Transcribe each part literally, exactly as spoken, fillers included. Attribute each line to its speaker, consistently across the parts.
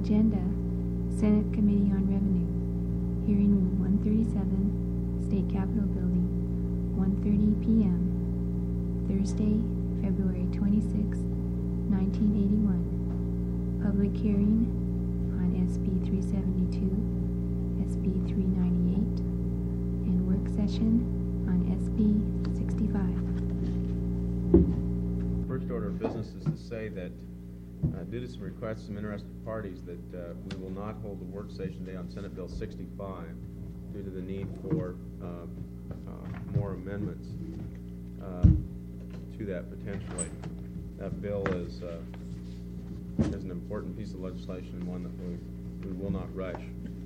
Speaker 1: Agenda, Senate Committee on Revenue, Hearing Room one thirty-seven, State Capitol Building, one thirty p m Thursday, February twenty-sixth, nineteen eighty-one. Public hearing on S B three seventy-two, S B three ninety-eight, and work session on S B sixty-five.
Speaker 2: First order of business is to say that uh, due to some requests from interested parties that uh, we will not hold the work session day on Senate Bill sixty-five due to the need for uh, uh, more amendments uh, to that potentially. That bill is, uh, is an important piece of legislation and one that we, we will not rush.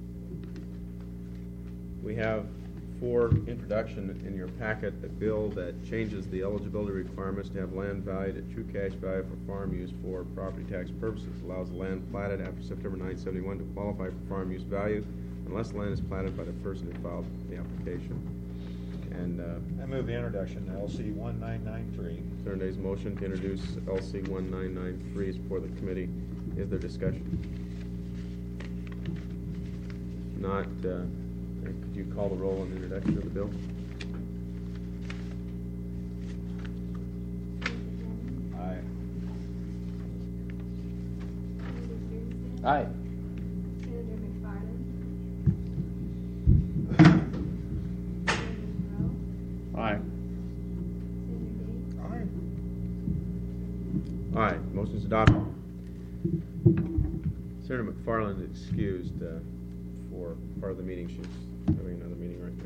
Speaker 2: We have for introduction in your packet a bill that changes the eligibility requirements to have land valued at true cash value for farm use for property tax purposes. Allows the land platted after September ninth, seventy-one to qualify for farm use value unless land is platted by the person who filed the application. And uh,
Speaker 3: I move the introduction to L C one nine nine three.
Speaker 2: Today's motion to introduce L C one nine nine three is before the committee. Is there discussion? Not. Uh, Could you call the roll on the introduction of the bill?
Speaker 3: Aye.
Speaker 4: Aye.
Speaker 1: Senator McFarland.
Speaker 4: Aye.
Speaker 1: Senator Day.
Speaker 3: Aye.
Speaker 2: Aye. Motion is adopted. Senator McFarland is excused uh, for part of the meeting. She's having another meeting right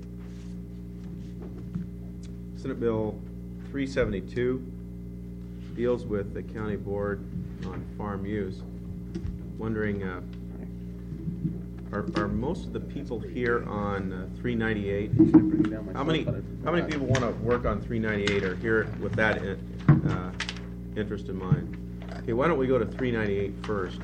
Speaker 2: now. Senate Bill three seventy-two deals with the county board on farm use. Wondering, uh, are, are most of the people here on uh, three ninety-eight? How many how many people want to work on three ninety-eight or here with that in, uh, interest in mind? Okay, why don't we go to three ninety-eight first?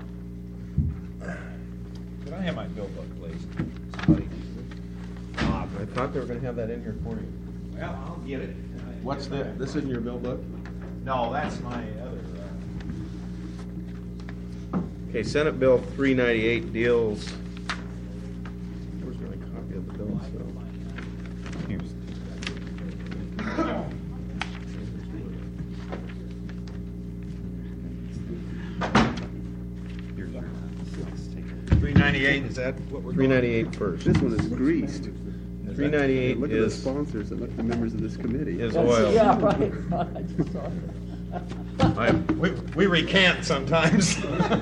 Speaker 3: Could I have my bill book, please? Somebody.
Speaker 2: I thought they were going to have that in here for you.
Speaker 3: Well, I'll get it.
Speaker 2: What's the, this isn't your bill book?
Speaker 3: No, that's my other. Uh...
Speaker 2: Okay, Senate Bill three ninety-eight deals. Where's my copy of the bill? So.
Speaker 3: three ninety-eight, is that what we're
Speaker 2: three ninety-eight first.
Speaker 5: This one is greased.
Speaker 2: three ninety-eight
Speaker 5: Look at
Speaker 2: is
Speaker 5: the sponsors and look at the members of this committee.
Speaker 2: is oil.
Speaker 4: Yeah, right. I just saw that.
Speaker 2: I,
Speaker 3: we, we recant sometimes.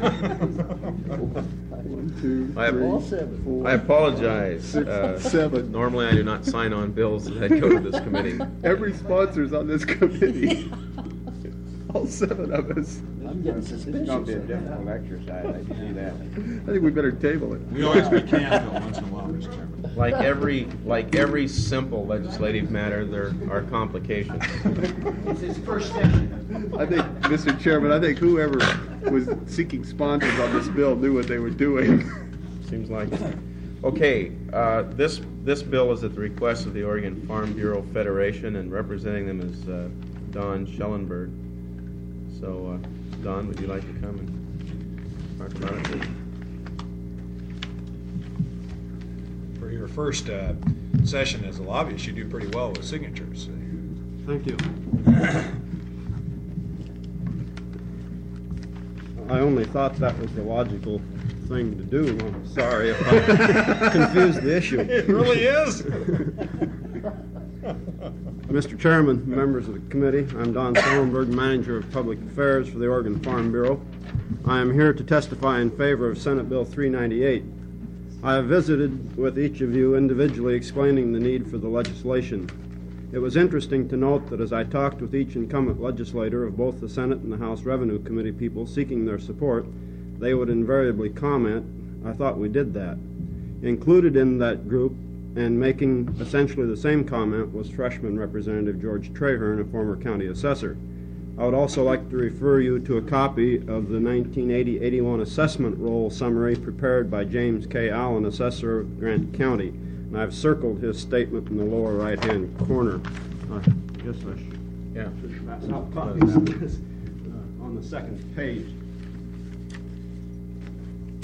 Speaker 5: One, two,
Speaker 2: I have-
Speaker 5: three,
Speaker 4: All seven.
Speaker 5: four,
Speaker 2: I apologize.
Speaker 5: six,
Speaker 2: Uh,
Speaker 5: seven.
Speaker 2: Normally, I do not sign on bills that go to this committee.
Speaker 5: Every sponsor's on this committee. All seven of us.
Speaker 4: I'm getting suspicious.
Speaker 6: It's going to be a difficult exercise, I can see that.
Speaker 5: I think we better table it.
Speaker 3: We always recant Bill once in a while, Mister Chairman.
Speaker 2: Like every like every simple legislative matter, there are complications.
Speaker 4: It's his first session.
Speaker 5: I think, Mister Chairman, I think whoever was seeking sponsors on this bill knew what they were doing.
Speaker 2: Seems like it. Okay, uh, this this bill is at the request of the Oregon Farm Bureau Federation, and representing them is uh, Don Schellenberg. So, uh, Don, would you like to come and talk about it, please?
Speaker 3: For your first uh, session as a lobbyist, you do pretty well with signatures.
Speaker 7: Thank you. I only thought that was the logical thing to do. I'm sorry if I confused the issue.
Speaker 3: It really is.
Speaker 7: Mister Chairman, members of the committee, I'm Don Schellenberg, Manager of Public Affairs for the Oregon Farm Bureau. I am here to testify in favor of Senate Bill three ninety-eight. I have visited with each of you individually explaining the need for the legislation. It was interesting to note that as I talked with each incumbent legislator of both the Senate and the House Revenue Committee people seeking their support, they would invariably comment, "I thought we did that." Included in that group and making essentially the same comment was freshman Representative George Traherne, a former county assessor. I would also like to refer you to a copy of the nineteen eighty eighty-one assessment roll summary prepared by James K. Allen, assessor of Grant County. And I've circled his statement in the lower right-hand corner. I guess I should,
Speaker 2: Yeah.
Speaker 7: should pass out copies of this uh, on the second page.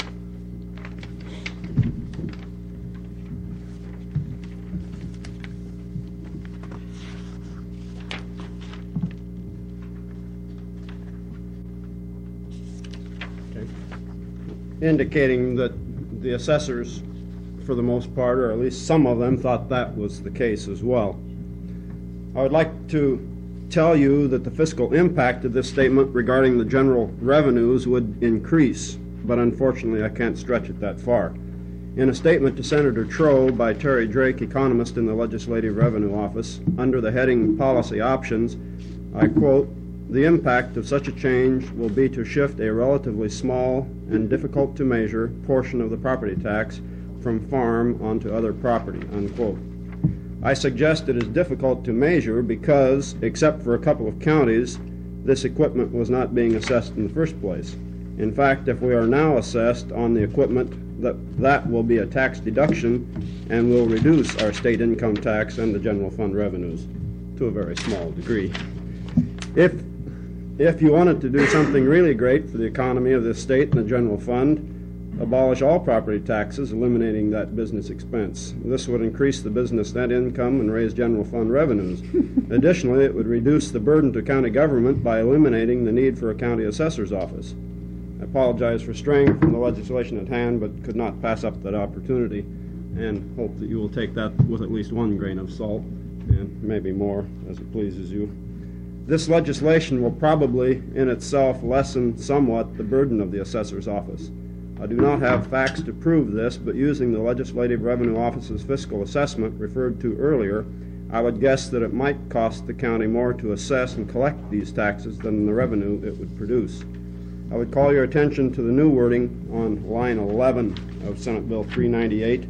Speaker 7: indicating that the assessors, for the most part, or at least some of them, thought that was the case as well. I would like to tell you that the fiscal impact of this statement regarding the general revenues would increase, but unfortunately I can't stretch it that far. In a statement to Senator Troe by Terry Drake, economist in the Legislative Revenue Office, under the heading Policy Options, I quote, "The impact of such a change will be to shift a relatively small and difficult to measure portion of the property tax from farm onto other property," unquote. I suggest it is difficult to measure because, except for a couple of counties, this equipment was not being assessed in the first place. In fact, if we are now assessed on the equipment, that, that will be a tax deduction and will reduce our state income tax and the general fund revenues to a very small degree. If, if you wanted to do something really great for the economy of this state and the general fund, abolish all property taxes, eliminating that business expense. This would increase the business net income and raise general fund revenues. Additionally, it would reduce the burden to county government by eliminating the need for a county assessor's office. I apologize for straying from the legislation at hand, but could not pass up that opportunity, and hope that you will take that with at least one grain of salt, and maybe more, as it pleases you. This legislation will probably, in itself, lessen somewhat the burden of the assessor's office. I do not have facts to prove this, but using the Legislative Revenue Office's fiscal assessment referred to earlier, I would guess that it might cost the county more to assess and collect these taxes than the revenue it would produce. I would call your attention to the new wording on line eleven of Senate Bill three ninety-eight.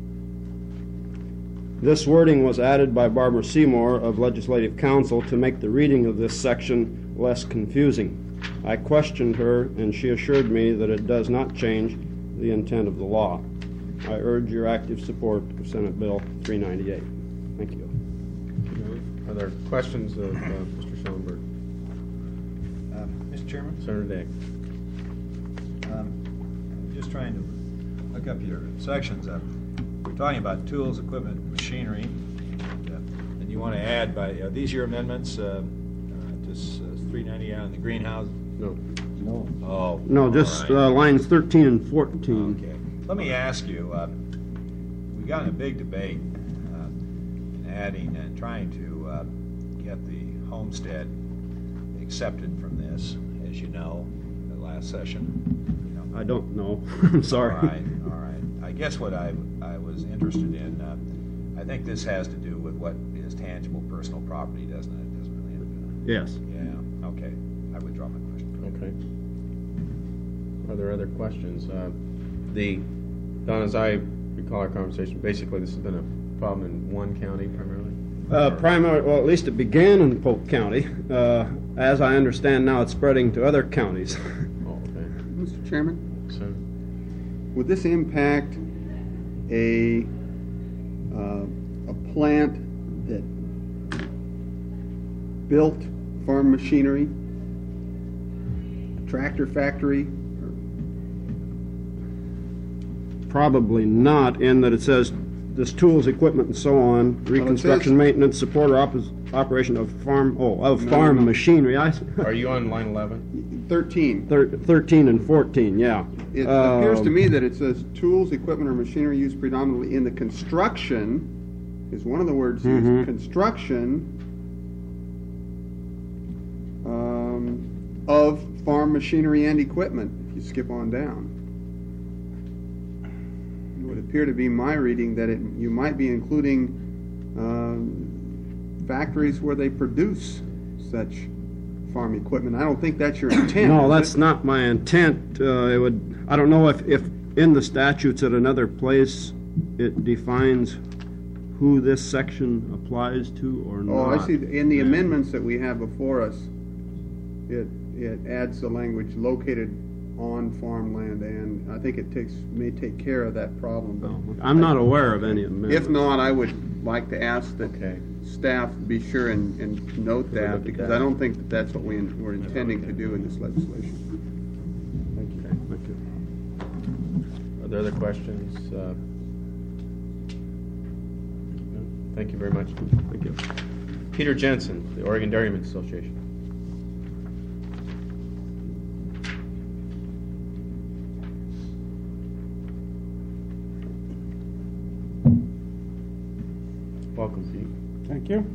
Speaker 7: This wording was added by Barbara Seymour of Legislative Counsel to make the reading of this section less confusing. I questioned her, and she assured me that it does not change the intent of the law. I urge your active support of Senate Bill three ninety-eight. Thank you.
Speaker 2: Are there questions of uh, Mister Schellenberg?
Speaker 3: Uh, Mister Chairman?
Speaker 2: Senator Day.
Speaker 3: Um, I'm just trying to look up your sections. Uh, we're talking about tools, equipment, machinery, and, uh, and you want to add by uh, these your amendments uh, uh, to s- uh, three ninety on the greenhouse.
Speaker 2: No.
Speaker 6: No.
Speaker 3: Oh,
Speaker 7: No, just
Speaker 3: all right.
Speaker 7: uh, lines thirteen and fourteen.
Speaker 3: Okay. Let me ask you. Uh, we got in a big debate uh, in adding and trying to uh, get the homestead accepted from this, as you know, the last session. You know.
Speaker 7: I don't know. I'm sorry.
Speaker 3: All right, all right. I guess what I, I was interested in, uh, I think this has to do with what is tangible personal property, doesn't it? It doesn't really have
Speaker 7: Yes.
Speaker 3: to. Yeah, okay. I withdraw my question.
Speaker 2: Okay. Are there other questions? Uh, the, Don, as I recall our conversation, basically this has been a problem in one county primarily?
Speaker 7: Uh,
Speaker 2: Or-
Speaker 7: primary, well, at least it began in Polk County. Uh, as I understand now, it's spreading to other counties.
Speaker 2: Oh, okay.
Speaker 5: Mister Chairman,
Speaker 2: So,
Speaker 5: would this impact a, uh, a plant that built farm machinery, a tractor factory?
Speaker 7: Probably not, in that it says this tools, equipment, and so on, reconstruction,
Speaker 5: says-
Speaker 7: maintenance, support, or oppos- operation of farm, oh, of
Speaker 5: No,
Speaker 7: farm
Speaker 5: no.
Speaker 7: machinery. I,
Speaker 2: are you on line eleven?
Speaker 5: thirteen.
Speaker 7: thir- thirteen and fourteen, yeah.
Speaker 5: It appears to
Speaker 7: Um,
Speaker 5: me that it says tools, equipment, or machinery used predominantly in the construction, is one of the words
Speaker 7: Mhm.
Speaker 5: used, construction um, of farm machinery and equipment, if you skip on down. It would appear to be my reading that it, you might be including um, factories where they produce such farm equipment. I don't think that's your intent.
Speaker 7: No,
Speaker 5: is
Speaker 7: that's
Speaker 5: it?
Speaker 7: not my intent. Uh, it would, I don't know if, if in the statutes at another place it defines who this section applies to or not.
Speaker 5: Oh, I see. In the amendments that we have before us, it, it adds the language located on farmland, and I think it takes, may take care of that problem.
Speaker 7: No,
Speaker 5: But
Speaker 7: I'm not aware of any amendment.
Speaker 5: if not, I would like to ask that
Speaker 2: Okay.
Speaker 5: staff be sure and, and note
Speaker 2: Look
Speaker 5: that,
Speaker 2: at
Speaker 5: because
Speaker 2: that.
Speaker 5: I don't think that that's what we, in- we're intending to do in this legislation.
Speaker 2: Thank you.
Speaker 7: Thank you.
Speaker 2: Are there other questions? Uh, no? Thank you very much.
Speaker 7: Thank you.
Speaker 2: Peter Jensen, the Oregon Dairymen's Association.
Speaker 4: Welcome, Pete.
Speaker 8: Thank you.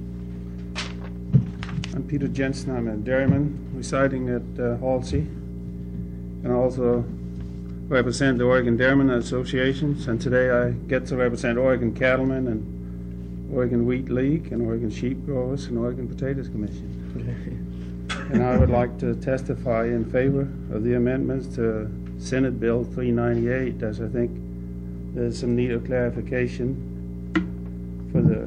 Speaker 8: I'm Peter Jensen. I'm a dairyman residing at uh, Halsey, and also represent the Oregon Dairymen Associations. And today I get to represent Oregon Cattlemen and Oregon Wheat League and Oregon Sheep Growers and Oregon Potatoes Commission. And I would like to testify in favor of the amendments to Senate Bill three ninety-eight, as I think there's some need of clarification for the,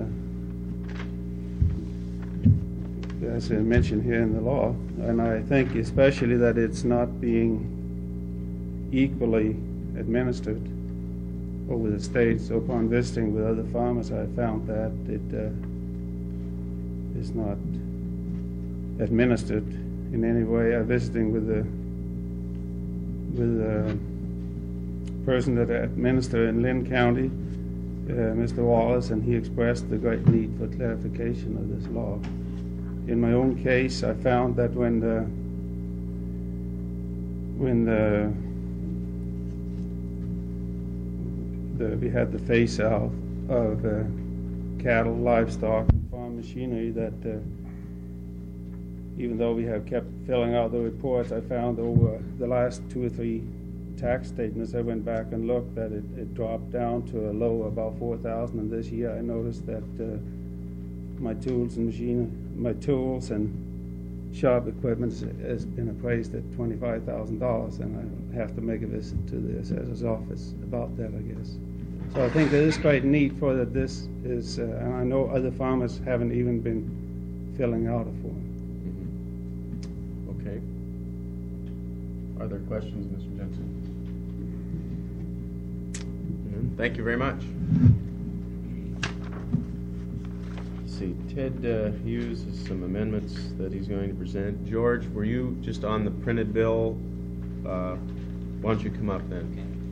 Speaker 8: as I mentioned here in the law, and I think especially that it's not being equally administered over the states. So upon visiting with other farmers, I found that it uh, is not administered in any way. I'm visiting with the with the person that administered in Lynn County, uh, Mister Wallace, and he expressed the great need for clarification of this law. In my own case, I found that when the when the, the we had the phase out of uh, cattle, livestock, and farm machinery, that uh, even though we have kept filling out the reports, I found over the last two or three tax statements, I went back and looked, that it, it dropped down to a low of about four thousand, and this year I noticed that uh, my tools and machine, my tools and shop equipment has been appraised at twenty-five thousand dollars, and I have to make a visit to the assessor's office about that, I guess. So I think there is great need for that. This is, uh, and I know other farmers haven't even been filling out a form.
Speaker 4: Okay. Are there questions, Mister Jensen?
Speaker 2: Thank you very much. Let's see, Ted uh, Hughes has some amendments that he's going to present. George, were you just on the printed bill? Uh, why don't you come up then?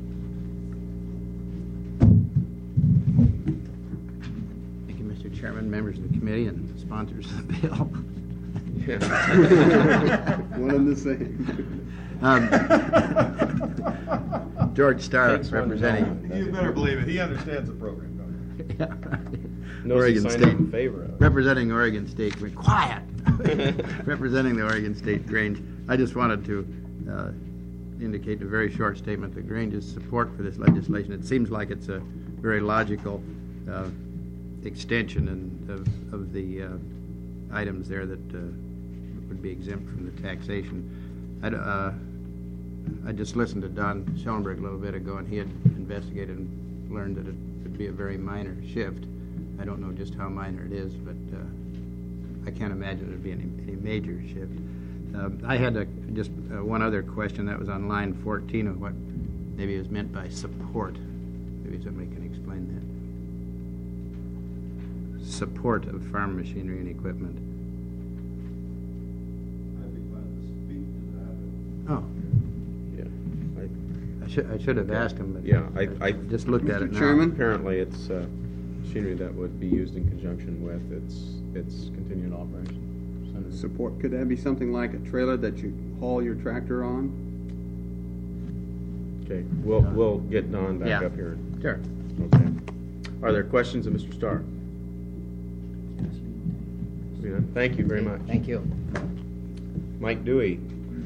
Speaker 9: Thank you, Mister Chairman, members of the committee, and sponsors of the bill.
Speaker 2: Yeah.
Speaker 5: One and the same.
Speaker 9: Um, George Starr,
Speaker 2: Takes one
Speaker 9: representing.
Speaker 2: to
Speaker 3: You better believe it. He understands the program, don't you?
Speaker 9: Yeah, right.
Speaker 2: Knows he
Speaker 9: Oregon
Speaker 2: signed
Speaker 9: State,
Speaker 2: up in favor of.
Speaker 9: representing Oregon State. Quiet. Representing the Oregon State Grange. I just wanted to uh, indicate a very short statement that Grange's support for this legislation. It seems like it's a very logical uh, extension and of, of the uh, items there that uh, would be exempt from the taxation. I'd, uh, I just listened to Don Schoenberg a little bit ago, and he had investigated and learned that it would be a very minor shift. I don't know just how minor it is, but uh, I can't imagine it would be any, any major shift. Um, I had a, just uh, one other question that was on line fourteen of what maybe is meant by support. Maybe somebody can explain that. Support of farm machinery and equipment. Oh,
Speaker 2: Yeah. I-
Speaker 9: I should, I should have asked him, but
Speaker 2: Yeah, I, I
Speaker 9: just looked at it now.
Speaker 5: Mister Chairman?
Speaker 2: Apparently, it's uh, machinery that would be used in conjunction with its its continued operation. Senator.
Speaker 5: Support, could that be something like a trailer that you haul your tractor on?
Speaker 2: Okay, we'll we'll get Don back
Speaker 9: Yeah.
Speaker 2: up here.
Speaker 9: Sure.
Speaker 2: Okay. Are there questions of Mister Starr? Yeah, thank you very much.
Speaker 9: Thank you.
Speaker 2: Mike Dewey.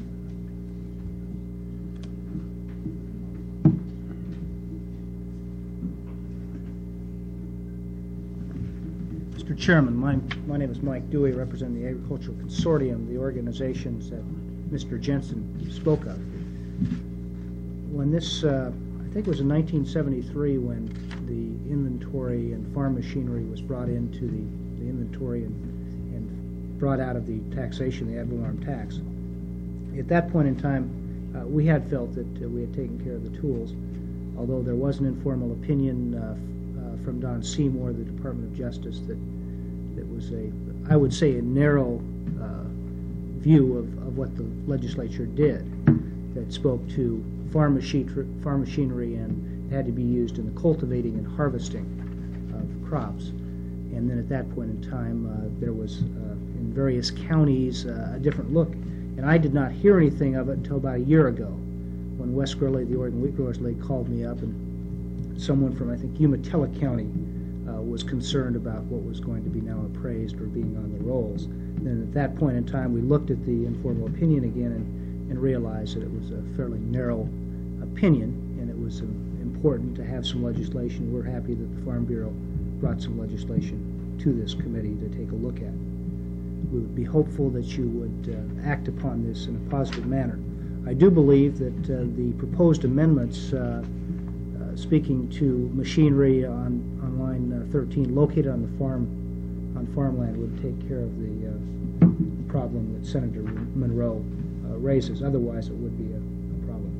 Speaker 10: Mister Chairman, my, my name is Mike Dewey, representing the Agricultural Consortium, the organizations that Mister Jensen spoke of. When this, uh, I think it was in nineteen seventy-three when the inventory and farm machinery was brought into the, the inventory and, and brought out of the taxation, the ad valorem tax. At that point in time, uh, we had felt that uh, we had taken care of the tools, although there was an informal opinion uh, uh, from Don Seymour, the Department of Justice, that that was a, I would say, a narrow uh, view of, of what the legislature did, that spoke to farm, machi- farm machinery and had to be used in the cultivating and harvesting of crops. And then at that point in time, uh, there was, uh, in various counties, uh, a different look. And I did not hear anything of it until about a year ago, when Wes Gurley, the Oregon Wheat Growers League, called me up, and someone from, I think, Umatilla County uh, was concerned about what was going to be now appraised or being on the rolls. Then at that point in time, we looked at the informal opinion again and, and realized that it was a fairly narrow opinion, and it was um, important to have some legislation. We're happy that the Farm Bureau brought some legislation to this committee to take a look at. We would be hopeful that you would uh, act upon this in a positive manner. I do believe that uh, the proposed amendments, uh, uh, speaking to machinery on, on line uh, thirteen, located on the farm, on farmland, would take care of the uh, problem that Senator Monroe uh, raises. Otherwise, it would be a, a problem.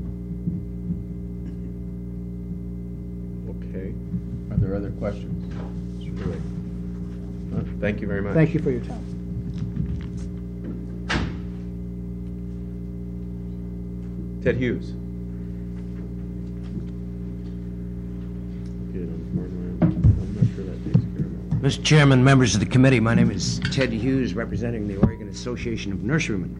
Speaker 2: Okay.
Speaker 4: Are there other questions?
Speaker 2: Really. Uh, Thank you very much.
Speaker 10: Thank you for your time.
Speaker 2: Ted Hughes. Good on farmland. I'm not sure that takes care of it.
Speaker 11: Mister Chairman, members of the committee, my name is Ted Hughes, representing the Oregon Association of Nurserymen.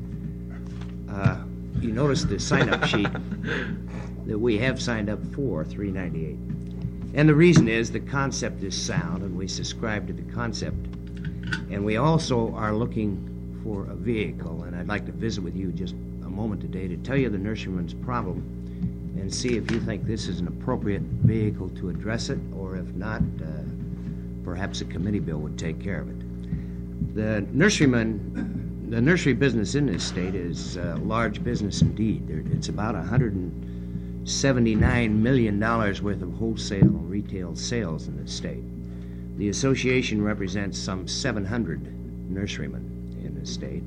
Speaker 11: Uh, you notice the sign-up sheet that we have signed up for three ninety-eight. And the reason is the concept is sound, and we subscribe to the concept. And we also are looking for a vehicle, and I'd like to visit with you just a moment today to tell you the nurseryman's problem and see if you think this is an appropriate vehicle to address it, or if not, uh, perhaps a committee bill would take care of it. The nurseryman, the nursery business in this state is a large business indeed. There, it's about one hundred seventy-nine million dollars worth of wholesale and retail sales in this state. The association represents some seven hundred nurserymen in the state.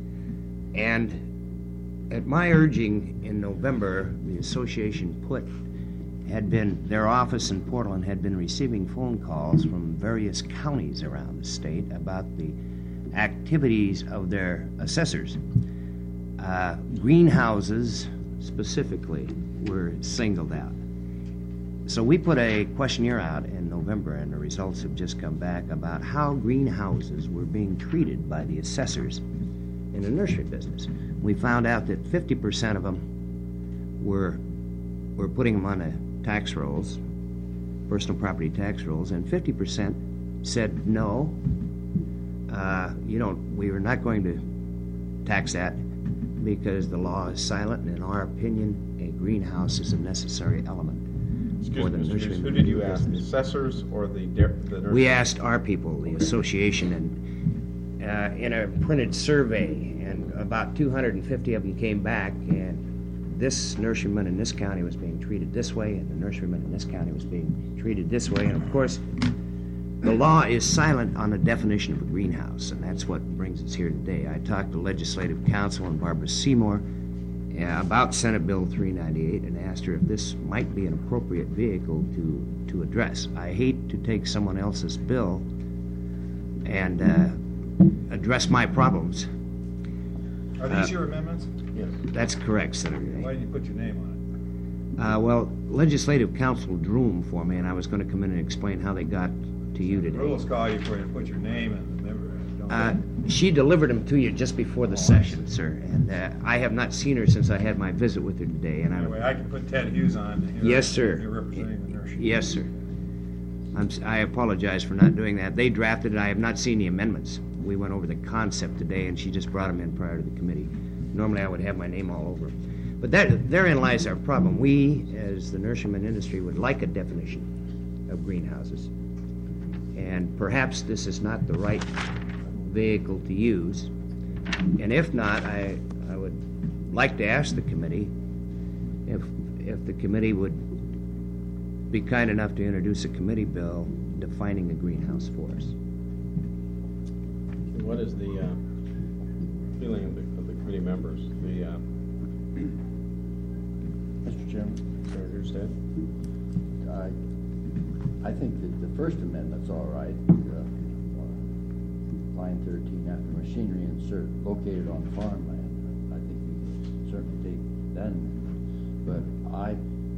Speaker 11: And at my urging in November, the association put had been, their office in Portland had been receiving phone calls from various counties around the state about the activities of their assessors. Uh, greenhouses specifically were singled out. So we put a questionnaire out in November, and the results have just come back about how greenhouses were being treated by the assessors in the nursery business. We found out that fifty percent of them were were putting them on the tax rolls, personal property tax rolls, and fifty percent said no, uh, you don't, we are not going to tax that because the law is silent, and in our opinion, a greenhouse is a necessary element.
Speaker 2: Excuse
Speaker 11: for the
Speaker 2: me, Mister Hughes,
Speaker 11: nurseryman
Speaker 2: who did you ask,
Speaker 11: business.
Speaker 2: assessors or the der- the nursery?
Speaker 11: We asked our people, the association, and uh, in a printed survey, and about two hundred fifty of them came back, and this nurseryman in this county was being treated this way, and the nurseryman in this county was being treated this way, and of course, the law is silent on the definition of a greenhouse, and that's what brings us here today. I talked to Legislative Counsel and Barbara Seymour uh, about Senate Bill three ninety-eight and asked her if this might be an appropriate vehicle to, to address. I hate to take someone else's bill and uh, address my problems.
Speaker 3: Are these
Speaker 11: Uh,
Speaker 3: your amendments?
Speaker 2: Yes.
Speaker 11: That's correct, Senator.
Speaker 3: Why didn't you put your name on
Speaker 11: Uh, well, Legislative Counsel drew them for me, and I was going to come in and explain how they got to you
Speaker 3: it? The
Speaker 11: today.
Speaker 3: rules call you for you to put your name and the member. Don't
Speaker 11: Uh,
Speaker 3: they?
Speaker 11: she delivered them to you just before the session, sir, and uh, I have not seen her since I had my visit with her today. And
Speaker 3: Anyway,
Speaker 11: I,
Speaker 3: I can put Ted Hughes on. Here.
Speaker 11: yes, sir.
Speaker 3: You're representing the nursery.
Speaker 11: Yes, sir. I'm, s- I apologize for not doing that. They drafted it. I have not seen the amendments. We went over the concept today, and she just brought them in prior to the committee. Normally, I would have my name all over 'em. But that, therein lies our problem. We, as the nurseryman industry, would like a definition of greenhouses. And perhaps this is not the right vehicle to use. And if not, I, I would like to ask the committee if, if the committee would be kind enough to introduce a committee bill defining a greenhouse for us.
Speaker 2: What is the uh, feeling of the, of the committee members? The uh,
Speaker 4: Mister Chairman,
Speaker 2: Senator Stead?
Speaker 4: I, I think that the First Amendment's all right. Uh, Line thirteen, after machinery insert located on farmland. I think we can certainly take that amendment. But I,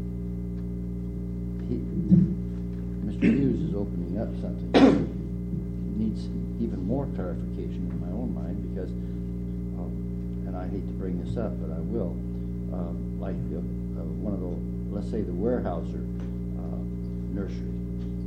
Speaker 4: he, Mister Hughes is opening up something that needs even more clarification in my own mind because, um, and I hate to bring this up, but I will, um, like uh, uh, one of the, let's say the Weyerhaeuser uh, nursery.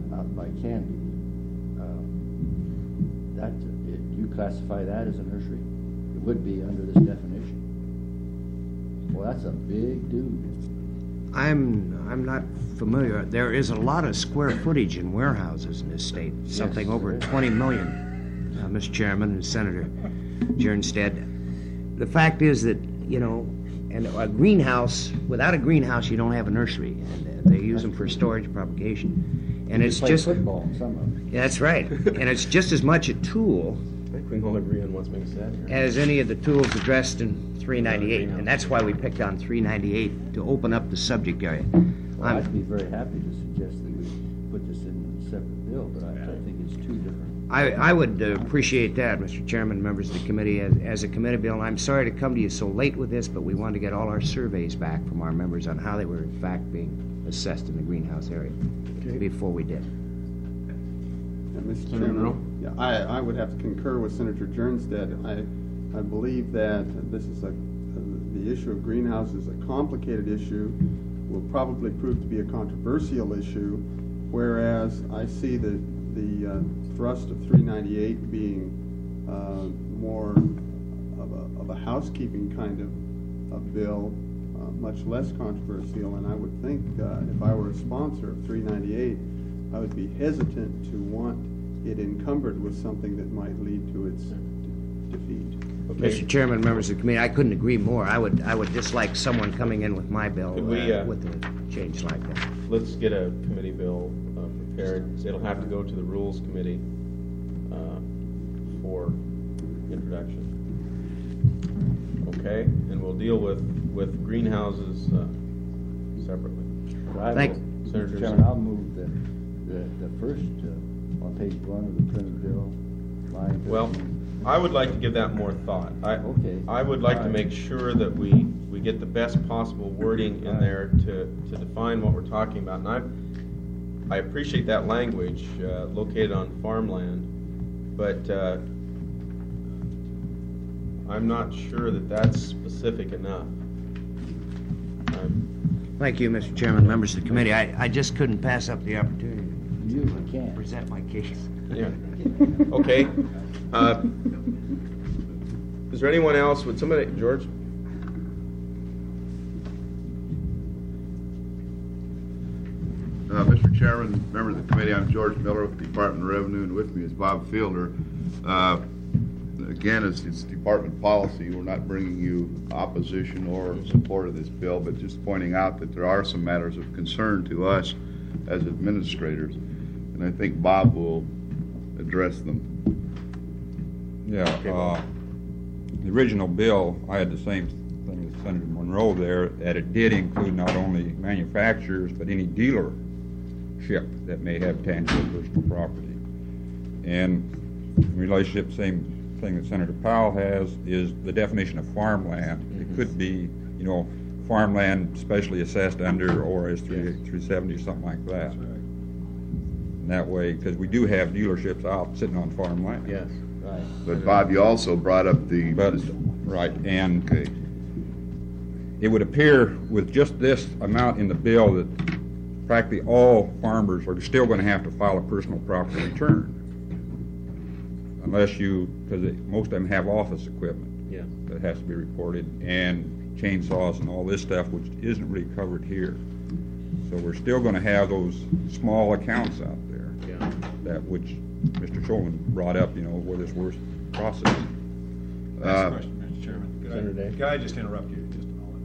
Speaker 4: out by Canby, uh, that, it- you classify that as a nursery? It would be under this definition. Well, that's a big dude.
Speaker 11: I'm, I'm not familiar. There is a lot of square footage in warehouses in this state, something
Speaker 4: Yes,
Speaker 11: over
Speaker 4: there is.
Speaker 11: twenty million, uh, Mister Chairman and Senator Jernstedt. The fact is that, you know, and a greenhouse, without a greenhouse, you don't have a nursery. And uh, they use them for storage propagation. And it's
Speaker 4: Play
Speaker 11: just,
Speaker 4: football, some of them.
Speaker 11: yeah, that's right. And it's just as much a tool
Speaker 2: I think we can all agree on what's being said here.
Speaker 11: as any of the tools addressed in three ninety-eight. And that's why we picked on three ninety-eight, to open up the subject area.
Speaker 4: Well,
Speaker 11: I'm-
Speaker 4: I'd be very happy to suggest that we put this in a separate bill, but I, I think it's two different.
Speaker 11: I, I would uh, appreciate that, Mister Chairman, members of the committee, as, as a committee bill. And I'm sorry to come to you so late with this, but we wanted to get all our surveys back from our members on how they were in fact being assessed in the greenhouse area before we did.
Speaker 5: Yeah, Mister
Speaker 2: Senator
Speaker 5: Chairman,
Speaker 2: Monroe?
Speaker 5: yeah, I, I would have to concur with Senator Jernstedt. I, I believe that this is a, the issue of greenhouse is a complicated issue, will probably prove to be a controversial issue, whereas I see the, the uh, thrust of three ninety-eight being uh, more of a, of a housekeeping kind of, of bill, uh, much less controversial, and I would think uh, if I were a sponsor of three ninety-eight, I would be hesitant to want it encumbered with something that might lead to its de- defeat.
Speaker 11: Mister Chairman, members of the committee, I couldn't agree more. I would, I would dislike someone coming in with my bill
Speaker 2: Could we,
Speaker 11: uh,
Speaker 2: uh,
Speaker 11: with a change like that.
Speaker 2: Let's get a committee bill uh, prepared. It'll have to go to the Rules Committee uh, for introduction. Okay, and we'll deal with, with greenhouses uh, separately.
Speaker 4: I
Speaker 11: Thank-
Speaker 4: will-
Speaker 2: Senator
Speaker 4: Mister Chairman, I'll move the, the, the first, uh, on page one of the printed bill, line
Speaker 2: Well,
Speaker 4: thirteen.
Speaker 2: I would like to give that more thought. I,
Speaker 4: Okay.
Speaker 2: I would like to
Speaker 4: All right.
Speaker 2: make sure that we, we get the best possible wording in there to, to define what we're talking about. And I, I appreciate that language, uh, located on farmland, but, uh, I'm not sure that that's specific enough. I'm-
Speaker 11: Thank you, Mister Chairman, members of the committee. I, I just couldn't pass up the opportunity
Speaker 4: You
Speaker 11: to
Speaker 4: can't.
Speaker 11: present my case.
Speaker 2: Yeah. Okay. Uh, Is there anyone else? Would somebody, George?
Speaker 12: Uh, Mister Chairman, members of the committee, I'm George Miller with the Department of Revenue, and with me is Bob Fielder. Uh, Again, it's, it's department policy. We're not bringing you opposition or support of this bill, but just pointing out that there are some matters of concern to us as administrators, and I think Bob will address them.
Speaker 13: Yeah, uh, the original bill, I had the same thing as Senator Monroe there, that it did include not only manufacturers, but any dealership that may have tangible personal property. And in relationship, same thing that Senator Powell has, is the definition of farmland.
Speaker 2: Mm-hmm.
Speaker 13: It could be, you know, farmland specially assessed under O R S three seventy or something like that.
Speaker 3: That's right.
Speaker 13: And that way, because we do have dealerships out sitting on farmland.
Speaker 2: Yes.
Speaker 4: Right.
Speaker 12: But Bob, you also brought up the,
Speaker 13: But, right, and
Speaker 12: okay,
Speaker 13: it would appear with just this amount in the bill that practically all farmers are still going to have to file a personal property return. Unless you, because most of them have office equipment
Speaker 2: Yeah.
Speaker 13: that has to be reported, and chainsaws and all this stuff, which isn't really covered here. So we're still going to have those small accounts out there.
Speaker 2: Yeah.
Speaker 13: That which Mister Scholman brought up, you know, where this worst process.
Speaker 3: Last
Speaker 12: Uh,
Speaker 3: question, Mister Chairman. Could
Speaker 2: Senator
Speaker 3: I,
Speaker 2: Day.
Speaker 3: could I just interrupt you just a moment?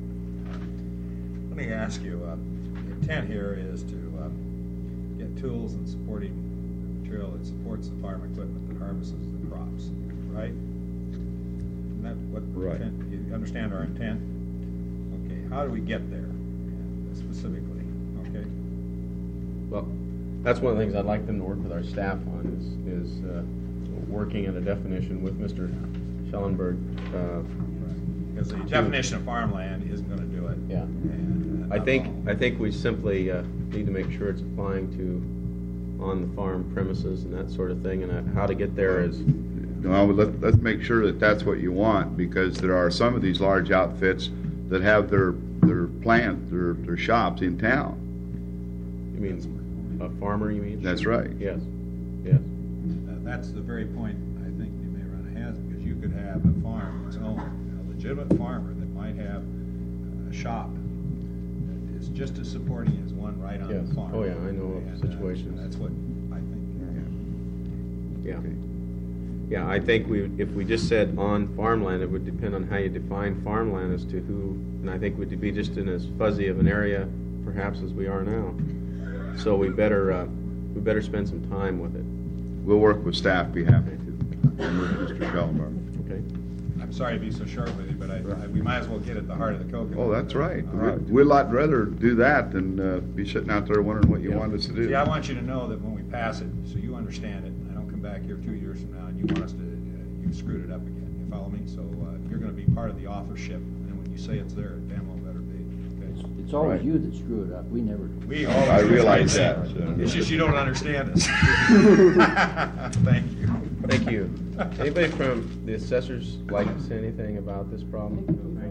Speaker 3: Let me ask you, uh, the intent here is to uh, get tools and supporting material that supports the farm equipment that harvests the crops, right? Isn't that what the
Speaker 13: Right.
Speaker 3: intent, you understand our intent? Okay, how do we get there specifically, okay?
Speaker 2: Well, that's one of the things I'd like them to work with our staff on, is, is uh, working at a definition with Mister Schellenberg. uh,
Speaker 3: Because the definition of farmland isn't gonna do it.
Speaker 2: Yeah.
Speaker 3: And, uh,
Speaker 2: I think,
Speaker 3: not all.
Speaker 2: I think we simply uh, need to make sure it's applying to on-the-farm premises and that sort of thing, and uh, how to get there is,
Speaker 12: no, let, let's make sure that that's what you want, because there are some of these large outfits that have their, their plant, their, their shops in town.
Speaker 2: you mean, a farmer, you mean?
Speaker 12: That's right.
Speaker 2: Yes, yes.
Speaker 3: Uh, That's the very point I think you may run ahead, because you could have a farm its own, a legitimate farmer that might have a shop that is just as supporting as one right on
Speaker 2: Yes.
Speaker 3: the farm.
Speaker 2: Oh, yeah, I know of
Speaker 3: And, uh,
Speaker 2: situations.
Speaker 3: That's what I think.
Speaker 2: Yeah. Yeah, I think we, if we just said on farmland, it would depend on how you define farmland as to who, and I think we'd be just in as fuzzy of an area perhaps as we are now. So we better, uh, we better spend some time with it.
Speaker 12: We'll work with staff, be happy to, and with Mister Schellenberg.
Speaker 2: Okay.
Speaker 3: I'm sorry to be so short with you, but I, I, we might as well get at the heart of the coconut.
Speaker 12: Oh, that's right.
Speaker 3: All right.
Speaker 12: We'd a lot rather do that than uh, be sitting out there wondering what you
Speaker 2: Yeah.
Speaker 12: want us to do.
Speaker 3: See, I want you to know that when we pass it, so you understand it, and I don't come back here two years from now and you want us to, uh, you screwed it up again. You follow me? So uh, you're going to be part of the authorship, and when you say it's there, it damn well better be. Okay?
Speaker 4: It's always
Speaker 12: Right.
Speaker 4: you that screw it up. We never do.
Speaker 3: We always
Speaker 12: I
Speaker 3: do.
Speaker 12: realize that. so-
Speaker 3: It's just you don't understand us. Thank you.
Speaker 2: Thank you. Anybody from the assessors like to say anything about this problem?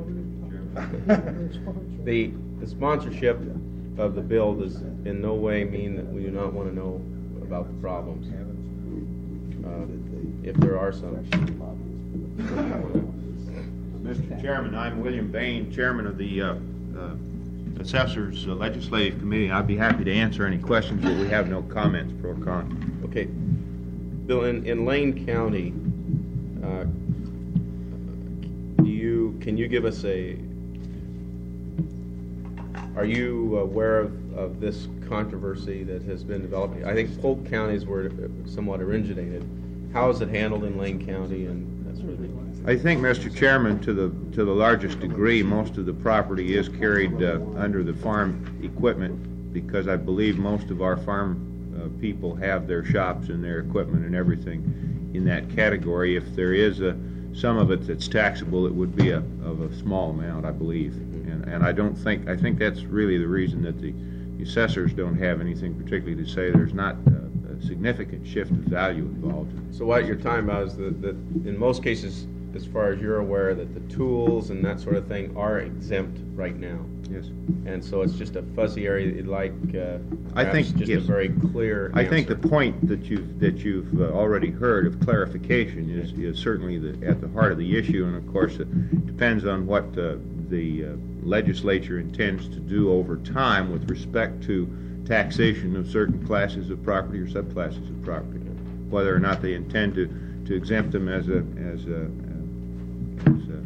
Speaker 2: The, the sponsorship of the bill does in no way mean that we do not want to know about the problems. Uh, If there are some.
Speaker 14: Mister Chairman, I'm William Bain, Chairman of the uh, uh, Assessors Legislative Committee. I'd be happy to answer any questions, but we have no comments pro or con.
Speaker 2: Okay. Bill, in, in Lane County, uh, do you, can you give us a, are you aware of, of this controversy that has been developing? I think Polk County is where it somewhat originated. How is it handled in Lane County and that sort of thing?
Speaker 14: I think, Mister Chairman, to the to the largest degree, most of the property is carried uh, under the farm equipment, because I believe most of our farm uh, people have their shops and their equipment and everything in that category. If there is a some of it that's taxable, it would be a of a small amount, I believe. And and I don't think I think that's really the reason that the assessors don't have anything particularly to say. There's not a, a significant shift of value involved.
Speaker 2: So what you're talking about is that, that in most cases, as far as you're aware, that the tools and that sort of thing are exempt right now.
Speaker 14: Yes.
Speaker 2: And so it's just a fuzzy area, like uh,
Speaker 14: I
Speaker 2: perhaps
Speaker 14: think
Speaker 2: just
Speaker 14: yes.
Speaker 2: a very clear
Speaker 14: I think
Speaker 2: answer.
Speaker 14: the point that you've that you've uh, already heard of clarification is, is certainly the, at the heart of the issue, and of course it depends on what uh, the uh, legislature intends to do over time with respect to taxation of certain classes of property or subclasses of property, whether or not they intend to, to exempt them as a as a as a,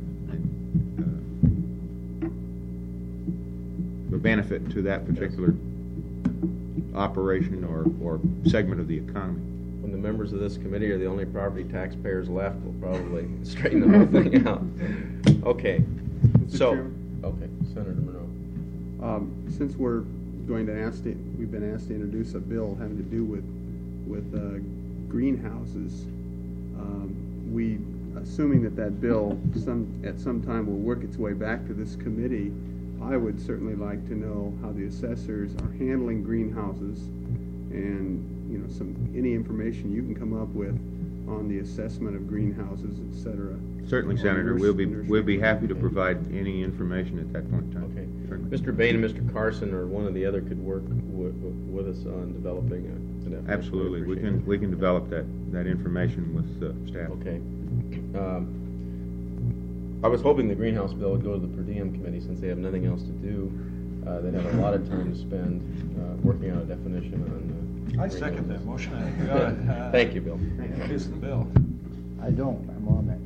Speaker 14: a benefit to that particular operation or, or segment of the economy.
Speaker 2: When the members of this committee are the only property taxpayers left, we'll probably straighten the whole thing out. Okay.
Speaker 5: Mister
Speaker 2: So,
Speaker 5: Chairman?
Speaker 2: okay, Senator Monroe.
Speaker 5: Um, Since we're going to ask, to- we've been asked to introduce a bill having to do with, with uh, greenhouses, um, we, assuming that that bill some, at some time will work its way back to this committee, I would certainly like to know how the assessors are handling greenhouses and, you know, some, any information you can come up with on the assessment of greenhouses, et cetera.
Speaker 14: Certainly,
Speaker 5: Or
Speaker 14: Senator,
Speaker 5: nurse-
Speaker 14: we'll be
Speaker 5: nursery.
Speaker 14: we'll be happy to provide any information at that point in time.
Speaker 2: Okay.
Speaker 14: Certainly.
Speaker 2: Mister Bain and Mister Carson or one or the other could work wi- with us on developing a. an effort.
Speaker 14: Absolutely, we
Speaker 2: Appreciate
Speaker 14: can
Speaker 2: it.
Speaker 14: we can develop that that information with uh, staff.
Speaker 2: Okay. Um, I was hoping the greenhouse bill would go to the per diem committee since they have nothing else to do. Uh, they'd have a lot of time to spend uh, working on a definition on. Uh,
Speaker 3: I second that
Speaker 2: greenhouses.
Speaker 3: motion. I think we ought to, uh,
Speaker 2: Thank you, Bill.
Speaker 3: Introduce the bill.
Speaker 4: I don't, I'm on that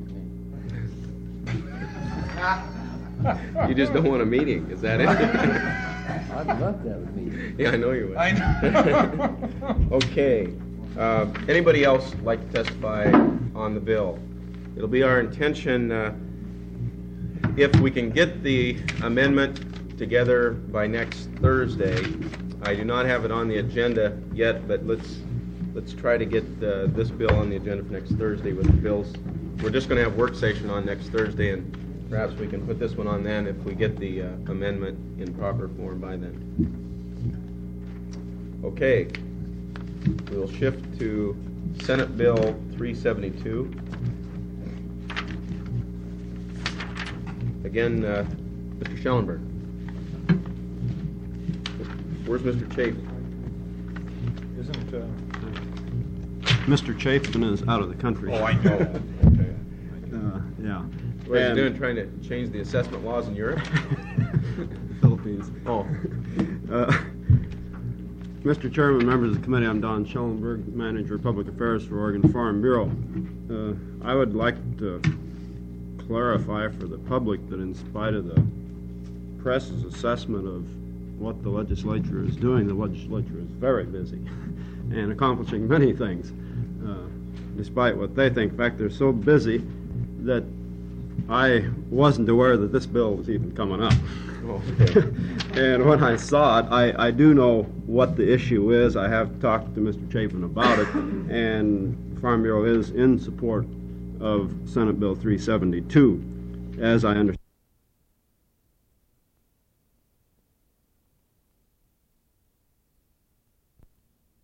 Speaker 4: committee.
Speaker 2: You just don't want a meeting, is that it?
Speaker 4: I'd love to have a meeting.
Speaker 2: Yeah, I know you would.
Speaker 3: I know.
Speaker 2: Okay. Uh, Anybody else like to testify on the bill? It'll be our intention, uh, if we can get the amendment together by next Thursday. I do not have it on the agenda yet, but let's let's try to get uh, this bill on the agenda for next Thursday with the bills. We're just going to have work session on next Thursday, and perhaps we can put this one on then if we get the uh, amendment in proper form by then. Okay. We'll shift to Senate Bill three seventy-two. Again, uh, Mister Schellenberg. Where's Mister Chafee?
Speaker 3: isn't, uh,
Speaker 7: Mister Chapin is out of the country.
Speaker 3: oh, I know. Okay.
Speaker 7: Uh, yeah.
Speaker 2: What are
Speaker 7: And-
Speaker 2: you doing, trying to change the assessment laws in Europe?
Speaker 7: Philippines. Oh. Uh, Mister Chairman, members of the committee, I'm Don Schellenberg, Manager of Public Affairs for Oregon Farm Bureau. Uh, I would like to clarify for the public that in spite of the press's assessment of what the legislature is doing, the legislature is very busy and accomplishing many things, uh, despite what they think. In fact, they're so busy that I wasn't aware that this bill was even coming up.
Speaker 2: Oh, okay.
Speaker 7: And when I saw it, I, I do know what the issue is. I have talked to Mister Chapin about it, and Farm Bureau is in support of Senate Bill three seventy-two. As I understand